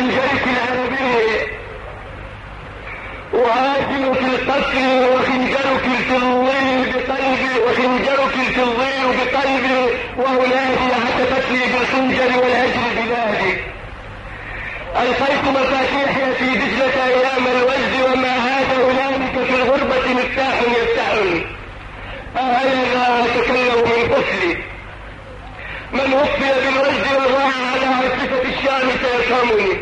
بخنجرك العربي، وآجلك القتل وخنجرك الظل بقلبي، وخنجرك الظل بقلبي، وأولادي عتفتني بالخنجر والهجر بلادي. ألقيت مفاتيحي في دجلة أيام الوجد، وما عاد هنالك في الغربة مفتاح يفتحني. أهلا أتكلم من قتلي، من وفي بالوجد وضاع على عاصفة الشام سيفهمني،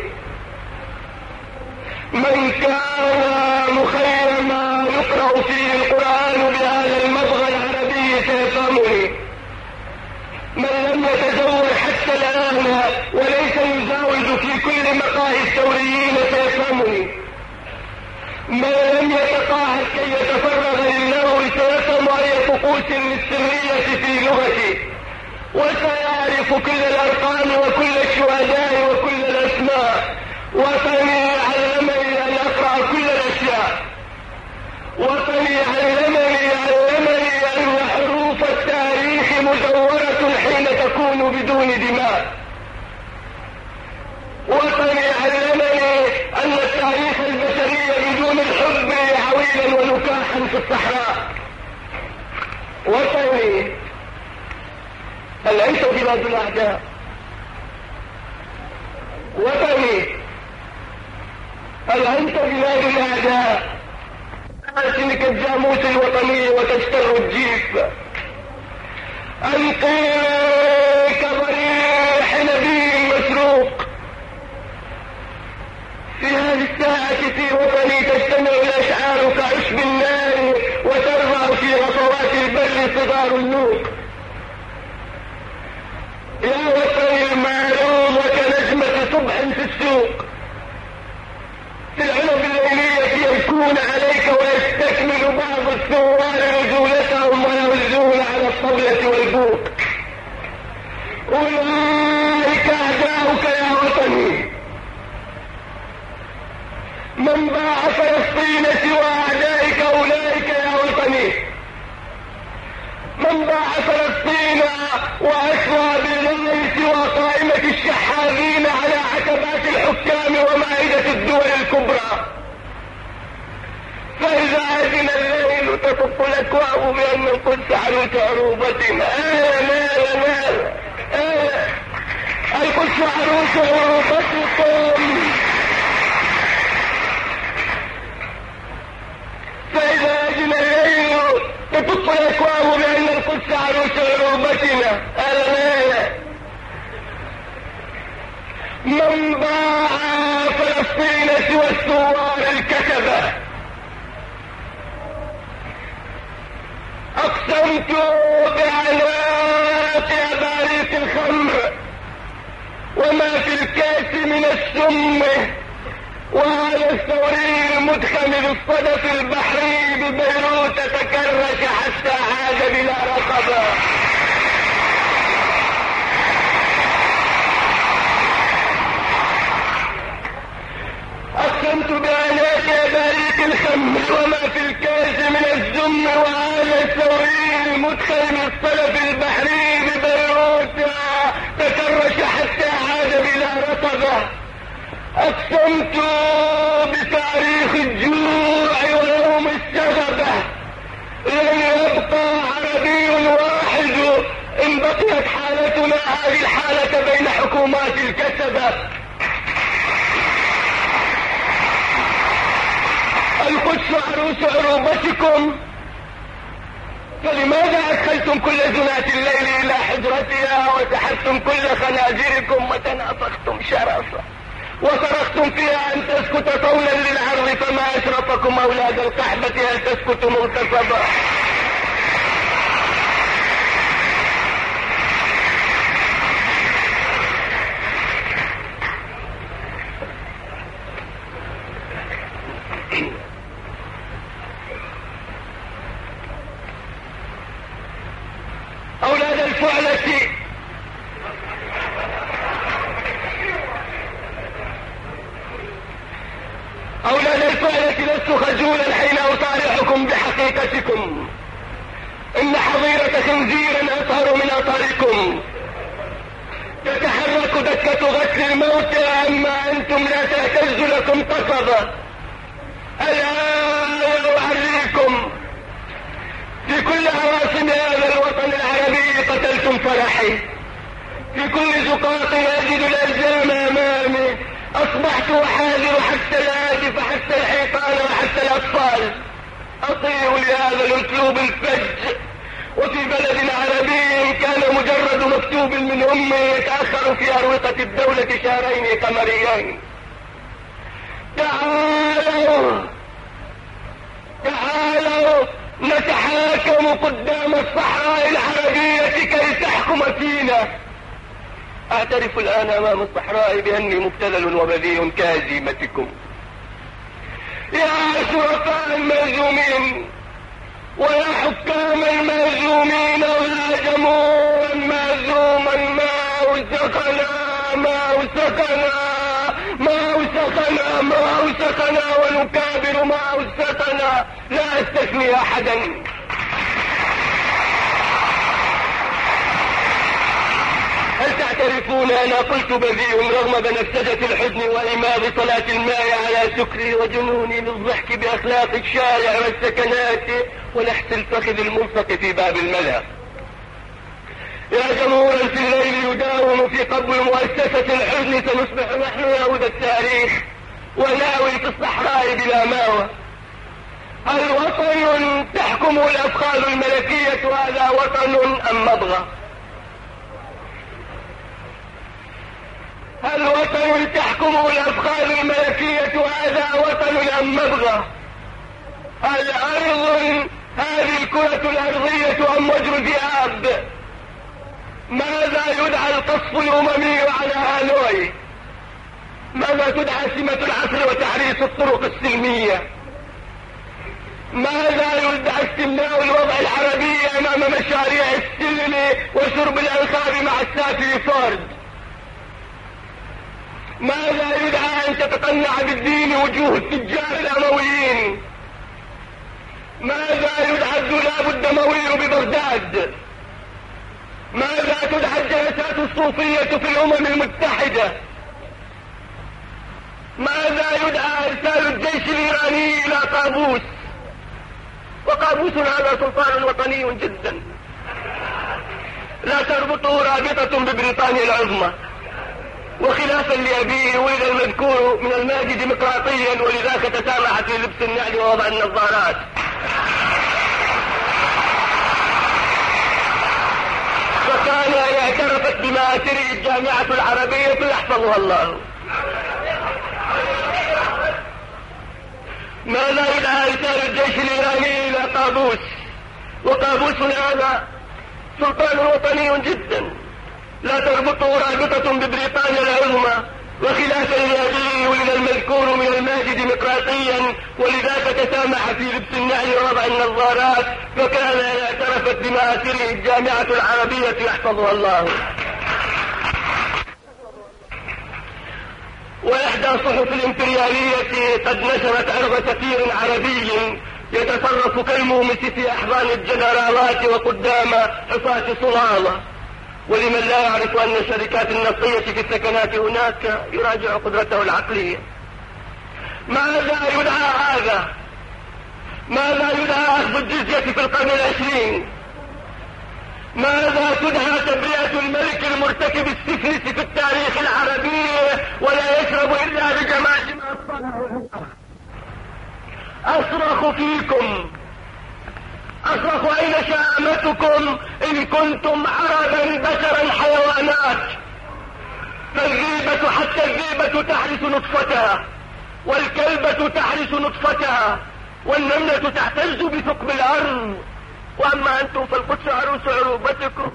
من كان مخيما يقرأ فيه القرآن بهذا المضغ العربي سيفهمني، من لم يتزور حتى الآن وليس يزاوج في كل مقاهي الثوريين سيفهمني، من لم يتقاعد كي يتفرغ للنور سيفهم أي طقوس للسرية في لغتي، وسيعرف كل الأرقام وكل الشهداء وكل الأسماء. وطني علمني أن أقرأ كل الأشياء، وطني علمني أن حروف التاريخ مزورة حين تكون بدون دماء، وطني علمني أن التاريخ البشري بدون الحب عويلا ونكاحا في الصحراء. وطني هل أنت بلاد الأعداء؟ وطني هل أنت بلاد الأعداء؟ أرسلك الجاموس الوطني وتشتر الجيف، ألقيك ضريح نبي مسروق. في هذه الساعة في وطني تجتمع الأشعار كعشب النار، وترفع في غفوات البر صغار النوق. يا وطني المعروض وكنجمة صبح في السوق، في العنب الليلية يبكون عليك ويستكمل بعض الثوار رجولتهم ويوزون على الطاولة والبوق. أولئك أعداؤك يا وطني، من باع فلسطين سوى أعدائك أولئك يا وطني، من باع فلسطين وأسوى بالله سوى قائمة الشحاذين على عتبات الحكام ومائدة الدول الكبرى. فإذا أذن الليل تطف الأكواب بأن القدس عروس عروبتنا. القدس عروس عروبتكم. فإذا أذن الليل تطف الأكواب بأن القدس عروس عروبتنا. من باع فلسطين سوى الثوار الكتبة. أقسمت بعناق أباريق الخمر وما في الكاس من السم، وهذا الثوري المدخل بالصدف البحري ببيروت تكرش حتى عاد بلا رقبة. أقسمت بعناق أباريق الخمر وما في الكاس من السم، وهذا الثوري المدخل بالصدف البحري ببيروت تكرش حتى عاد بلا رقبة. أقسمت بتاريخ الجوع ويوم السببة، لن يبقى عربي واحد إن بقيت حالتنا هذه الحالة بين حكومات الكسبة. القدس عروس عروبتكم، فلماذا أدخلتم كل زنات الليل إلى حجرتها وسحبتم كل خنازيركم وتنافختم شرفا وصرختم فيها أن تسكت طولا للعرض، فما أشرفكم أولاد القحبة أن تسكتوا مغتصبا. أولاد الفعلة، أولاد الفعلة لست خجولا حين أطارحكم بحقيقتكم، إن حظيرة خنزير أطهر من أطاركم، تتحرك دكة غسل الموت أما أنتم لا تهتز لكم قصبة. ألا أعريكم في كل عواصم هذا الوطن العربي قتلتم فرحي، في كل زقاق أجد الألزام أمامي، أصبحت أحاذر حتى الهاتف حتى الحيطان وحتى الأطفال، أطيع لهذا الأسلوب الفج. وفي بلد عربي كان مجرد مكتوب من أمي يتأخر في أروقة الدولة شهرين قمريين. تعالوا نتحاكم قدام الصحراء العربية كي تحكم فينا. أعترف الآن أمام الصحراء بأني مبتذل وبذيء كهزيمتكم. يا شرفاء المهزومين ويا حكام المهزومين ويا جمهور مهزوما، ما وسخنا ونكابر ما وسخنا، لا استثني أحدا. هل تعترفون أنا قلت بذيء رغم بنفسجة الحزن وإماض صلاة الماء على سكري وجنوني للضحك بأخلاق الشارع والسكنات ولحس الفخذ الملصق في باب الملا؟ يا جمهورا في الليل يداوم في قبو مؤسسة الحزن، سنصبح نحن يهود التاريخ وناوي في الصحراء بلا ماوى. هل وطن تحكم الأفخاذ الملكية هذا وطن أم مضغة؟ هل وطن تحكم الأفخاذ الملكية هذا وطن أم مضغة؟ هل أرض هذه الكرة الأرضية أم وجر ذئاب؟ ماذا يدعى القصف الأممي على هانوي؟ ماذا تدعى سمة العصر وتحريص الطرق السلمية؟ ماذا يدعى استمناء الوضع العربي أمام مشاريع السلم وشرب الأنخاب مع السافي فورد؟ ماذا يدعى أن تتقنع بالدين وجوه التجار الأمويين؟ ماذا يدعى الدولاب الدموي ببغداد؟ ماذا تدعى الجلسات الصوفية في الأمم المتحدة؟ ماذا يدعى إرسال الجيش الإيراني إلى قابوس؟ وقابوس هذا سلطان وطني جدا لا تربطه رابطة ببريطانيا العظمى. وخلافا لأبيه ولد المذكور من الماجد ديمقراطيا، ولذاك تسامح في لبس النعل ووضع النظارات. فكان اعترفت بمآثره الجامعة العربية يحفظها الله. ماذا يدعى إرسال الجيش الإيراني إلى قابوس؟ وقابوس هذا سلطان وطني جدا لا تربطه رابطة ببريطانيا العظمى. وخلافا لأبيه ولد المذكور من الماجد ديمقراطيا، ولذاك تسامح في لبس النعل ووضع النظارات. فكان اعترفت بمآثره الجامعة العربية يحفظها الله. وإحدى صحف الإمبريالية قد نشرت عرض سفير عربي يتصرف كالمومس في أحضان الجنرالات وقدام حصاة صلالة. ولمن لا يعرف أن الشركات النفطية في السكنات هناك يراجع قدرته العقلية. ماذا يدعى هذا؟ ماذا يدعى أخذ الجزية في القرن العشرين؟ ماذا تدعى تبرئة الملك المرتكب السفلس في التاريخ العربي ولا يشرب إلا بجماعة ما أصطنعه؟ أصرخ فيكم، أصرخ أين شامتكم إن كنتم عربا بشرا حيوانات؟ فالذئبة حتى الذئبة تحرس نطفتها، والكلبة تحرس نطفتها، والنملة تعتز بثقب الأرض. وأما أنتم فالقدس عروس عروبتكم.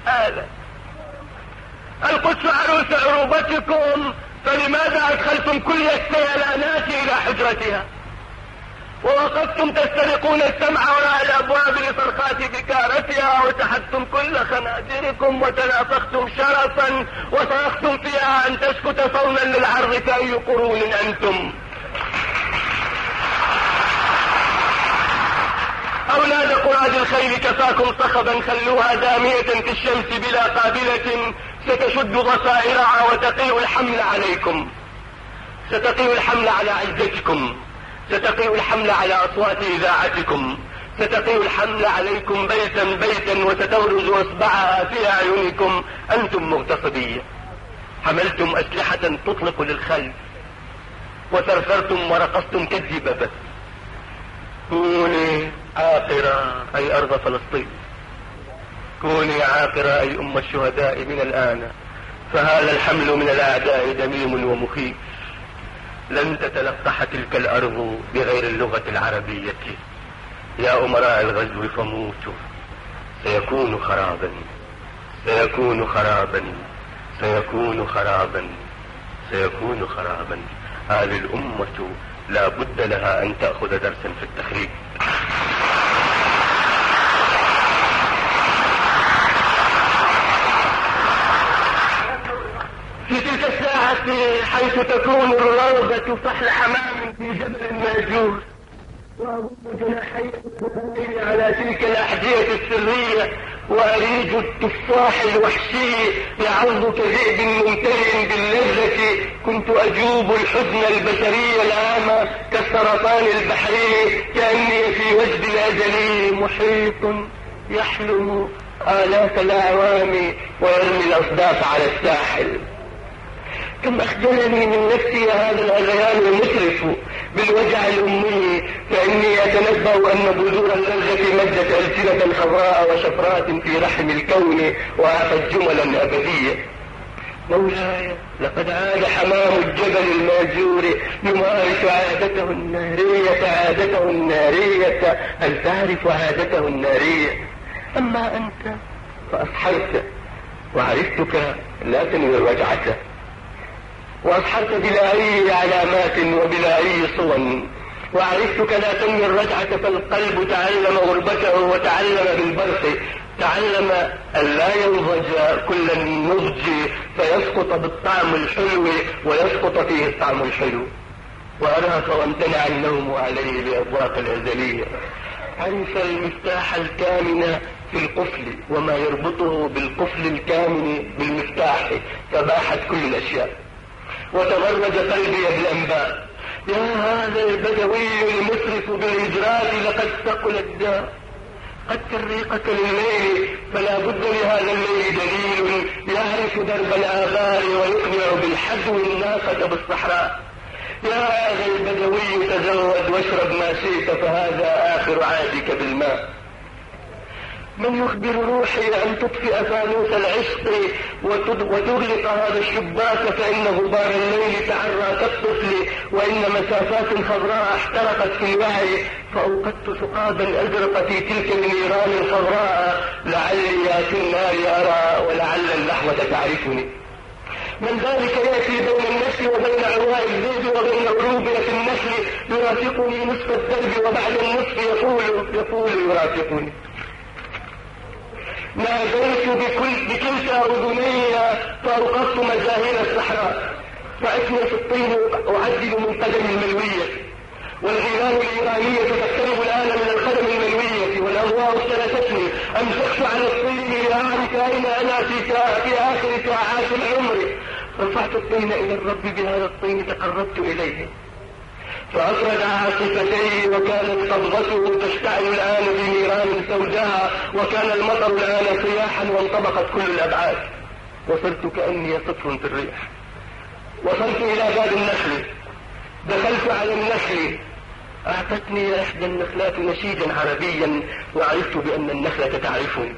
القدس عروس عروبتكم، فلماذا أدخلتم كل السيلانات إلى حجرتها ووقفتم تسترقون السمع وراء الأبواب لصرخات بكارتها وسحبتم كل خنازيركم وتنافختم شرفا وصرختم فيها أن تسكت صونا للعرض فأي قرون أنتم؟ أولاد قراد الخيل كفاكم صخبا خلوها دامية في الشمس بلا قابلة، ستشد ضفائرها وتقيء الحمل عليكم، ستقيء الحمل على عزتكم، ستقيء الحمل على أصوات إذاعتكم، ستقيء الحمل عليكم بيتا بيتا، وستغرز أصبعها في أعينكم. أنتم مغتصبية، حملتم أسلحة تطلق للخلف، وثرثرتم ورقصتم كالذبابة. كوني عاقرة أي أرض فلسطين، كوني عاقرة أي أم الشهداء من الآن، فهذا الحمل من الأعداء دميم ومخيف. لن تتلقح تلك الأرض بغير اللغة العربية. يا أمراء الغزو فموتوا، سيكون خرابا، سيكون خرابا، سيكون خرابا، سيكون خرابا. هذه الأمة لا بد لها أن تأخذ درسا في التخريب. في تلك الساعة حيث تكون الروضة فحل حمام في جبل ماجور، وأضم جناحي على تلك الأحذية السرية، وأريج التفاح الوحشي يعض كذئب ممتلئ باللذة. كنت أجوب الحزن البشري العام كالسرطان البحري، كأني في وجد الأزلي محيط يحلم آلاف الأعوام ويرمي الأصداف على الساحل. كم أخجلني من نفسي هذا الأذيان المسرف بالوجع الأمي، فإني أتنبأ أن بذور اللذة مدت ألسنة خضراء وشفرات في رحم الكون وأعطت جملا أبدية. مولاي، لقد عاد حمام الجبل الماجور يمارس عادته النارية، عادته النارية. هل تعرف عادته النارية؟ أما أنت فأصحرت، وعرفتك لا تنوي الرجعة، وأصحرت بلا أي علامات وبلا أي صور، وعرفتك لا تنوي الرجعة. فالقلب تعلم غربته وتعلم بالبرق، تعلم أن لا ينضج كل النضج فيسقط بالطعم الحلو ويسقط فيه الطعم الحلو. وأرهق وامتنع النوم عليه بأضواق الأزلية. عرف المفتاح الكامن في القفل وما يربطه بالقفل الكامن بالمفتاح، فباحت كل الأشياء وتغرد قلبي بالأنباء. يا هذا البدوي المسرف بالإجراء، لقد ثقل الداء. قد تريقك لليل، فلا بد لهذا الليل دليل يعرف درب الآبار ويقنع بالحدو الناقة بالصحراء. يا هذا البدوي تزود واشرب ما شئت، فهذا آخر عهدك بالماء. من يخبر روحي أن تطفئ فانوس العشق وتغلق هذا الشباك، فإن غبار الليل تعرى كالطفل، وإن مسافات خضراء احترقت في الوعي، فأوقدت ثقابا أزرق في تلك النيران الخضراء، لعلي في النار أرى ولعل اللحظة تعرفني. من ذلك يأتي بين النفس وبين عواء الزيد وبين عروبنا في النسل، يرافقني نصف الدرب وبعد النصف يقول يرافقني. ناديت بكلتا أذني فأوقفت مزاهر الصحراء، فأثني في الطين أعدل من قدم الملوية، والغيلان الإيرانية تقترب الآن من القدم الملوية، والأضواء اختلفتني. أمسكت على الطين لأعرف أين أنا في آخر ساعات العمر. رفعت الطين إلى الرب، بهذا الطين تقربت إليه فأفرد عاصفتي، وكانت قبضته تشتعل الآن بنيران سوداء، وكان المطر الآن صياحا وانطبقت كل الأبعاد. وصرت كأني صفر في الريح. وصلت إلى باب النخل، دخلت على النخل، أعطتني إحدى النخلات نشيدا عربيا، وعرفت بأن النخلة تعرفني،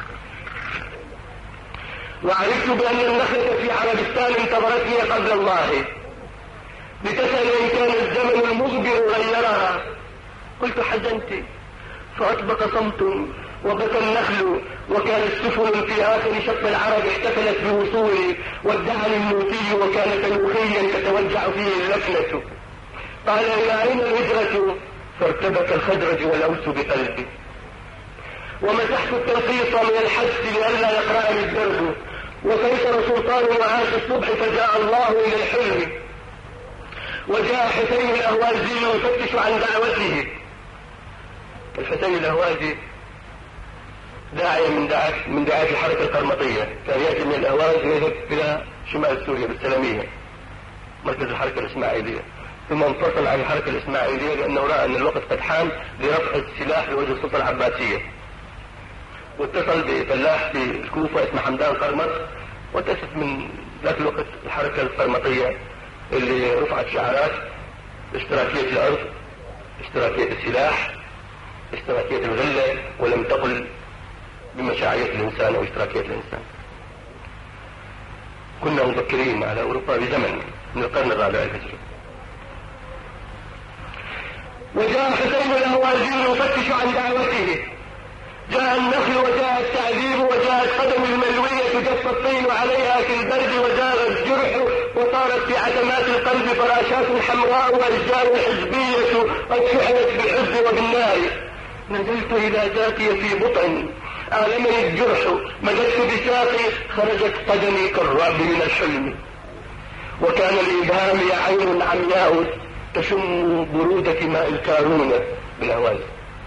وعرفت بأن النخلة في عربستان انتظرتني قبل الله لتسأل إن كان الزمن المغبر غيرها. قلت حزنت، فأطبق صمت وبكى النخل، وكانت سفن في آخر شط العرب احتفلت بوصولي، وادعني الموتي وكان تنوخيا تتوجع فيه اللكنة. قال إلى أين الهجرة؟ فارتبك الخدرج والأوس بقلبي، ومسحت التنقيص من الحدث لئلا يقرأني الدرب. وسيطر سلطان معاش الصبح، فجاء الله إلى الحلم، وجاء حسين الأهوازي يفتش عن دعوته، الحسين الأهوازي داعية من دعاة الحركة القرمطية، كان يأتي من الأهواز ويذهب إلى شمال سوريا بالسلامية مركز الحركة الإسماعيلية، ثم انفصل عن الحركة الإسماعيلية لأنه رأى أن الوقت قد حان لرفع السلاح لوجه السلطة العباسية، واتصل بفلاح في الكوفة اسمه حمدان قرمط، وتأسس من ذاك الوقت الحركة القرمطية اللي رفعت شعارات اشتراكية الأرض، اشتراكية السلاح، اشتراكية الغلة، ولم تقل بمشاعية الإنسان أو اشتراكية الإنسان. كنا مبكرين على أوروبا بزمن من القرن الرابع الهجري. وجاء حسين الأهوازي يفتش عن دعوته، جاء النخل وجاء التعذيب وجاءت قدم الملوية جف الطين عليها في البرد وزار الجرح وصارت في عتمات القلب فراشات حمراء وأشجار حزبية قد شحنت بالحزب وبالنار. نزلت إلى ذاتي في بطن آلمني الجرح، مددت بساقي خرجت قدمي كالرعب من الحلم، وكان لإبهامي عين عمياء تشم برودة ماء الكارون بالأهواز،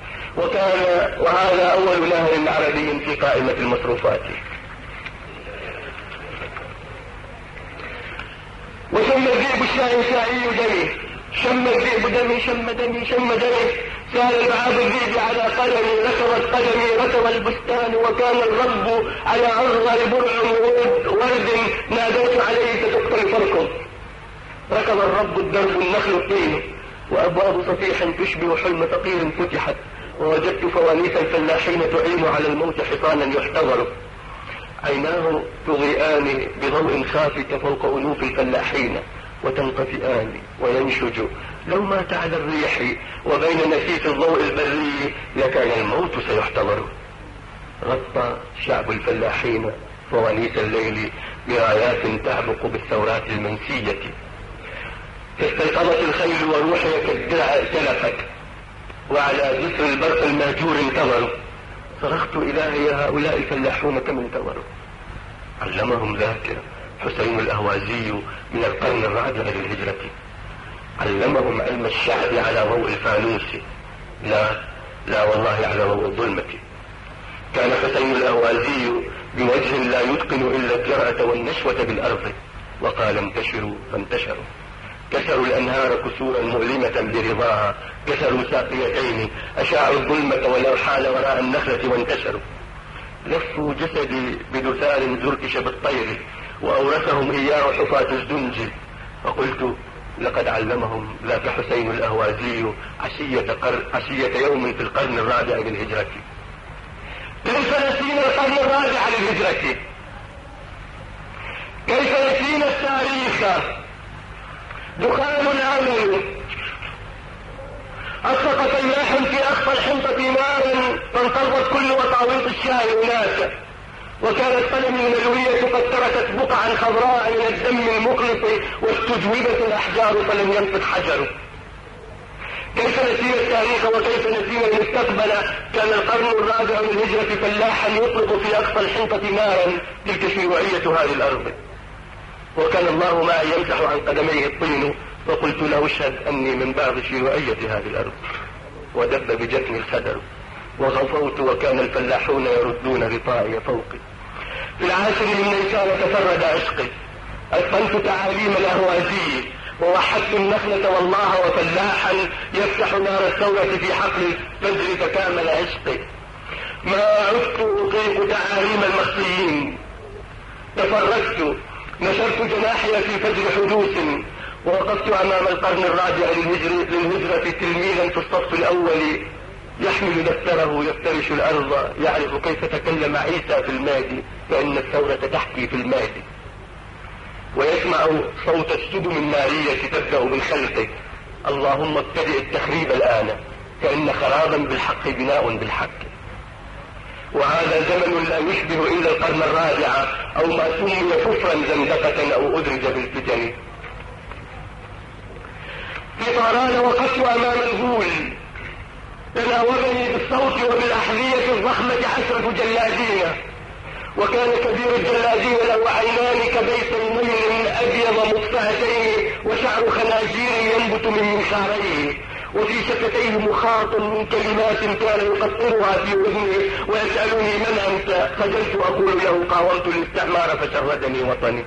وهذا أول نهر عربي في قائمة المصروفات. وشم الذئب الشاعي دمي، شم الذئب دمي، شم دمي، شم دمي، سال لعاب الذئب على قدمي، ركضت قدمي، ركض البستان، وكان الرب على أصغر برع ورد ناديت عليه ستقتل فركم. ركض الرب الدرب النخل الطين، وأبواب صفيح تشبه حلم فقير فتحت، ووجدت فوانيس الفلاحين تعين على الموت حصانا يحتضر. عيناه تضيئان بضوء خافت فوق أنوف الفلاحين وتنطفئان وينشج، لو مات على الريح وبين نسيس الضوء البري لكان الموت سيحتضر. غطى شعب الفلاحين فوانيس الليل برايات تعبق بالثورات المنسية، استيقظت الخيل وروحي كالدرع ائتلفت، وعلى جسر البرق المهجور انتظروا. صرخت إلهي هؤلاء الفلاحون كم انتظروا. علمهم ذاك حسين الأهوازي من القرن الرابع للهجرة، علمهم علم الشعب على ضوء الفانوس، لا والله على ضوء الظلمة. كان حسين الأهوازي بوجه لا يتقن إلا الجرأة والنشوة بالأرض، وقال انتشروا فانتشروا، كسروا الأنهار كسورا مؤلمة برضاها، كسروا ساقيتين، أشاعوا الظلمة والأرحال وراء النخلة وانتشروا. لفوا جسدي بدثار زركش بالطير، وأورثهم إياه حفاة الزنج، وقلت لقد علمهم ذاك حسين الأهوازي عشية يوم في القرن الرابع للهجرة. كيف نسينا القرن الرابع للهجرة؟ كيف نسينا التاريخ؟ دخان الأمل أطلق سياح في أقصى الحنطة نارا فانقضت كل وطاويط الشاي هناك، وكانت قدمي الملوية قد تركت بقعا خضراء من الدم المخلص واستجوبت الأحجار فلم ينطق حجر. كيف نسينا التاريخ وكيف نسينا المستقبل؟ كان القرن الرابع للهجرة فلاحا يطلق في أقصى الحنطة نارا، تلك شيوعية هذه الأرض. وكان الله معي يمسح عن قدميه الطين، وقلت له اشهد أني من بعض شيوعية هذه الأرض. ودب بجفني الخدر وغفوت، وكان الفلاحون يردون غطائي فوقي. في العاشر من نيسان تفرد عشقي، أتقنت تعاليم الأهوازي، ووحدت النخلة والله، وفلاحا يفتح نار الثورة في حقل الفجر فكامل عشقي. ما عدت أطيق تعاليم المخفيين، تفرجت، نشرت جناحي في فجر حدوث، ووقفت أمام القرن الرابع للهجرة تلميذا في الصف الأول يحمل دفتره يفترش الأرض، يعرف كيف تكلم عيسى في المادي، فإن الثورة تحكي في المادي، ويسمع صوت السدم النارية تبدأ بالخلق، اللهم ابتدئ التخريب الآن، فإن خرابا بالحق بناء بالحق. وهذا زمن لا يشبه إلا القرن الرابع، أو ما سمي كفرا زندقة أو أدرج بالفتن. في طهران وقفت أمام الغول، تناوبني بالصوت وبالأحذية الضخمة عشرة جلادين، وكان كبير الجلادين له عينان كبيت النمل أبيض مطفأتين، وشعر خنازير ينبت من منخاريه، وفي شفتيه مخاط من كلمات كان يقطرها في أذنه ويسألني من أنت؟ خجلت أقول له قاومت الاستعمار فشردني وطني.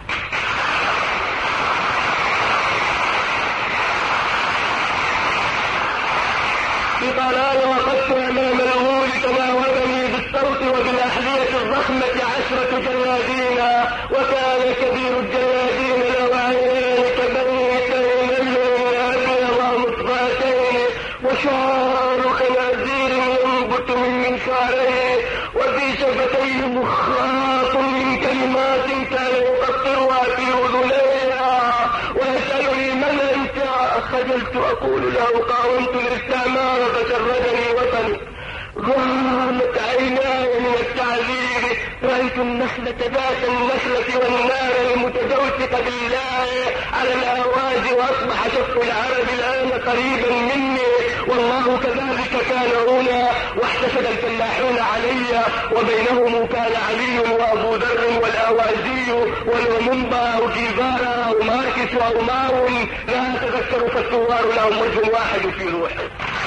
بطلال وقفت أمام الغول تناولني بالصوت وبالأحذية الضخمة 10 جلادين، وكان كبير الجلادين له عينان كبريتين أبيض مصفاتين وشعر خنازير ينبت من منشاريه، وفي شفتيه مخاط من كلمات كان يقطرها في أذنيها ويسألني من أنت؟ خجلت أقول له قاومت الاستعمار فشردني وطني. غامت عيناي من التعذيب، رأيت النخلة ذات النخلة والنار المتجوسقة بالله على الأهواز، وأصبح شق العرب الآن قريبا مني، والله كذلك كان هنا، واحتشد الفلاحون علي، وبينهم كان علي وأبو ذر والأوازي والومنبا أو جيفارا أو ماركس أو ماون لا أتذكر، فالثوار لهم وجه واحد في روحي.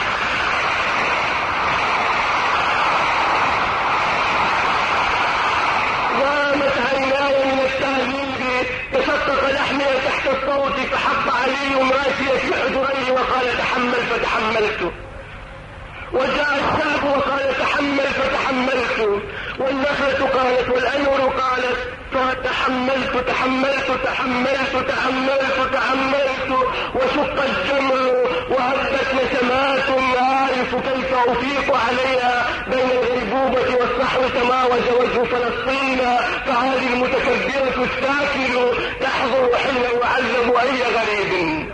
غامت عيناي من التهذيب، تشقق لحمي تحت الصوت، فحط علي راسي في حجري وقال تحمل فتحملت، وجاء الشاب وقال تحمل فتحملت، والنخلة قالت والأنور قالت فتحملت تحملت تحملت تحملت تحملت، وشق الجمع وهبت نسمات لا أعرف كيف أفيق عليها بين الغيبوبة والصحو، تماوج وجه فلسطين، فهذه المتكبرة الساكن تحضر حين يعذب أي غريب.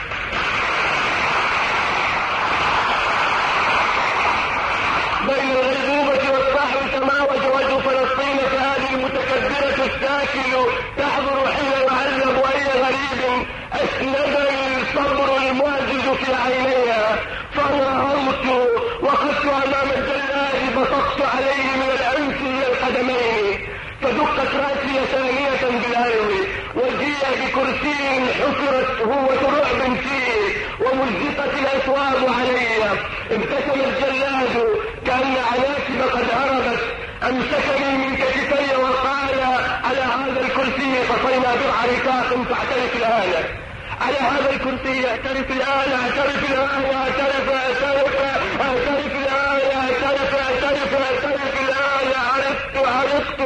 بين الغيبوبة والصحو تماوج وجه فلسطين، فهذه المتكبرة الساكن تحضر حين يعذب أي غريب. أسندني الصبر المهزج في عينيها فرهوت، وقفت أمام الجلاد بصقت عليه من الأنف إلى القدمين، فدقت رأسي ثانية بالأرض، وجيء بكرسي حفرت هوة رعب فيه، ومزقت الأثواب علي. ابتسم الجلاد كأن عناكب قد هربت، أمسكني من كتفي وقال على هذا الكرسي فصينا بضع ركاق فاعترف الآن، على هذا الكرسي اعترف الآن، اعترف الآن، اعترف اعترف اعترف الآن، اعترف اعترف اعترف الآن. عرفت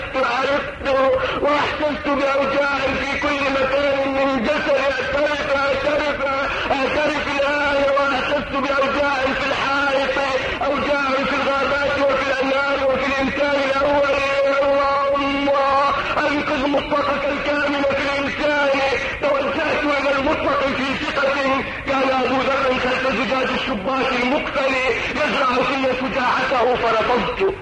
واحسست بأوجاع في كل مكان من جسدي. اعترف اعترف اعترف الآن، واحسست بأوجاع في الحائط، أوجاع في الغابات وفي الأنهار وفي الإنسان الأول. اللهم أنقذ مطلقك الكامل في الإنسان. توجهت إلى المطلق في ثقة، كان أبو ذر خلف زجاج الشباك المقفل يزرع في شجاعته فرفضت.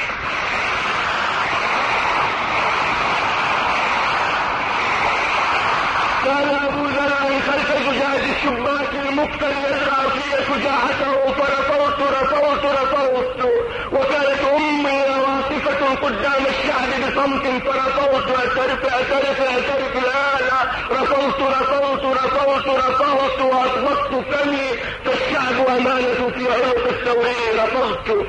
كان أبو ذر خلف زجاج الشباك المقفل يزرع في شجاعته فرفضت. وكانت أمي واقفة قدام الشعب بصمت فرفضت. اعترف الآن. رفضت وأطلقت فمي، فالشعب أمانة في عنق الثوري. رفضت.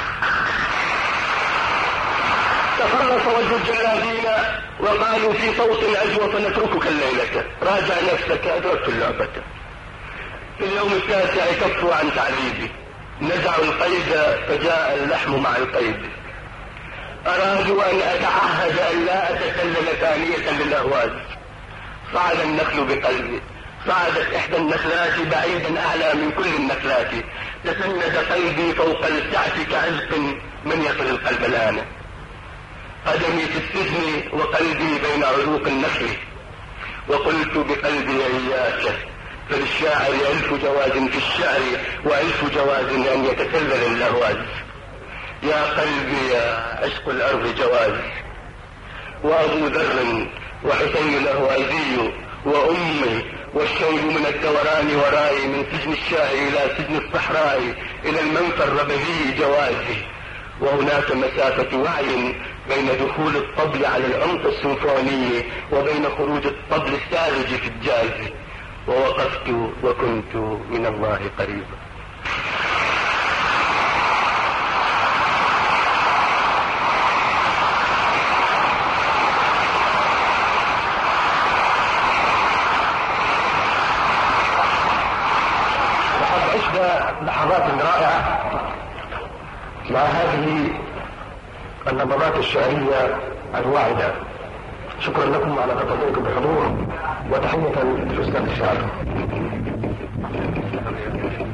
تفرس وجه الجلادين وقالوا في صوت أجوف نتركك الليلة، راجع نفسك، أدركت اللعبة. في اليوم التاسع كفوا عن تعذيبي، نزعوا القيد فجاء اللحم مع القيد. أرادوا أن أتعهد أن لا أتسلل ثانية للأهواز. صعد النخل بقلبي، صعدت إحدى النخلات بعيدا أعلى من كل النخلات، تسند قلبي فوق السعف كعزق من يصل القلب الآن. قدمي في السجن وقلبي بين عروق النخل، وقلت بقلبي إياك، فللشاعر 1000 جواز في الشعر و1000 جواز أن يتسلل الأهواز. يا قلبي يا عشق الأرض جواز، وأبو ذر وحسين الأهوازي وأمي والشوب من الدوران ورائي، من سجن الشاعر إلى سجن الصحراء إلى المنفى الربذي جوازي. وهناك مسافة وعي بين دخول الطبل على العمق السيمفوني وبين خروج الطبل الساذج في الجاز. ووقفت وكنت من الله قريبا. لقد عشنا لحظات رائعة مع هذه النبضات الشعرية الواعدة. شكرا لكم على تفضلكم بالحضور، وتحية للأستاذ الشاعر.